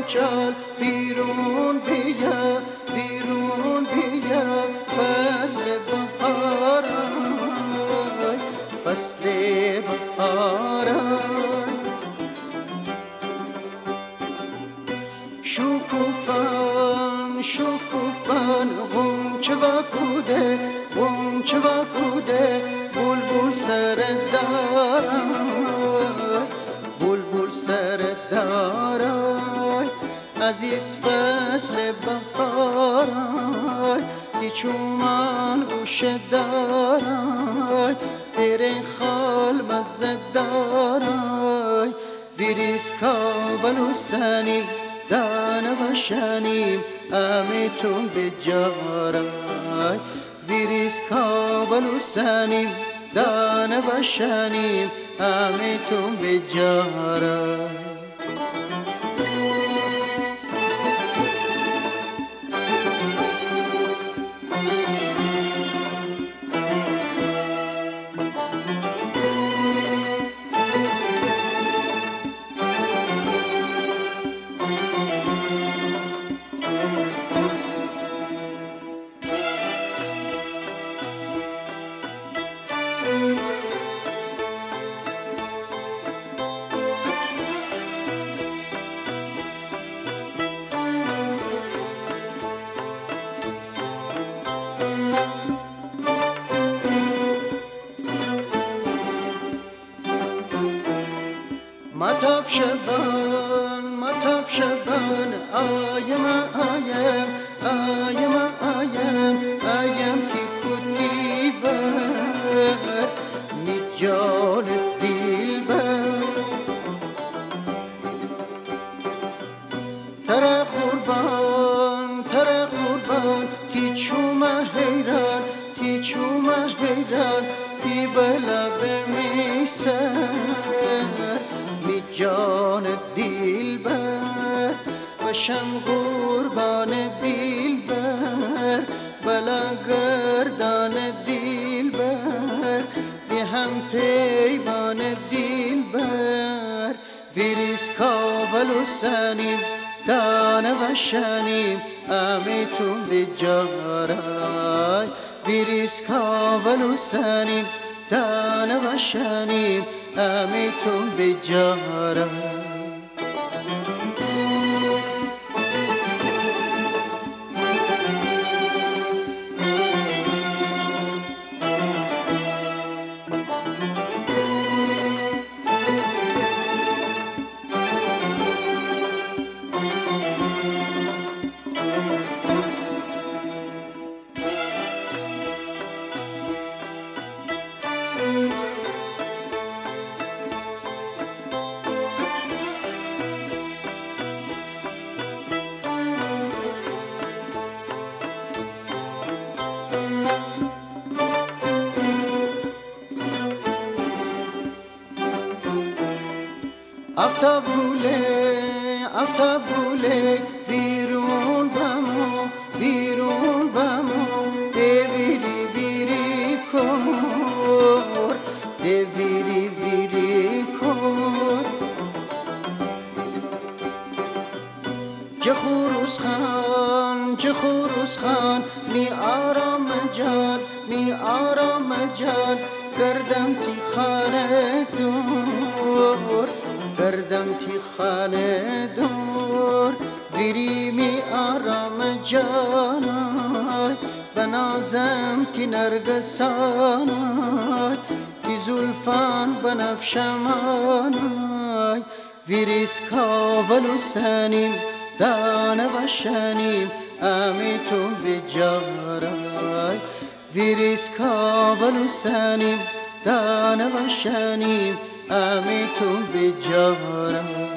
امچال بیرون بیا بیرون بیا فصل بهارای فصل بهارای شکوفان شکوفان غنچه و کوده غنچه و کوده بلبل سر دارای بلبل سر دارای عزیز فصل بهارای دی چومان گوش دارای دیره خال مزه دارای ویریس کابلو سنیم دانه و شنیم امیتون به جارای ویریس کابلو سنیم دانه و شنیم امیتون به جارای متاب شبان آیم آیم آیم آیم آیم کی کتی بر می جال دیل بر تره قربان تی چوم حیران تی چوم حیران تی بلا بمیسر می جان دیلبر بشم قربان دیلبر بلا گردان دیلبر بی هم پیمان دیلبر ویریس کاولو سنیم دانه و شنیم امیتون به جارای ویریس کاولو سنیم دانه و شنیم امیتون به جارای آفتاب گوله بیرون بامو دویری ویری کن دویری ویری کن چه خروس خان می آرام جان کردم تی خانه دور کردم تی خانه دور ویری می آرام جانای بنازم تی نرگسانای تی زلفان بنفشمانای ویریس کاولو سنیم دانه و شنیم امیتون به جارای ویریس کاولو سنیم دانه و شنیم امیتون به جارای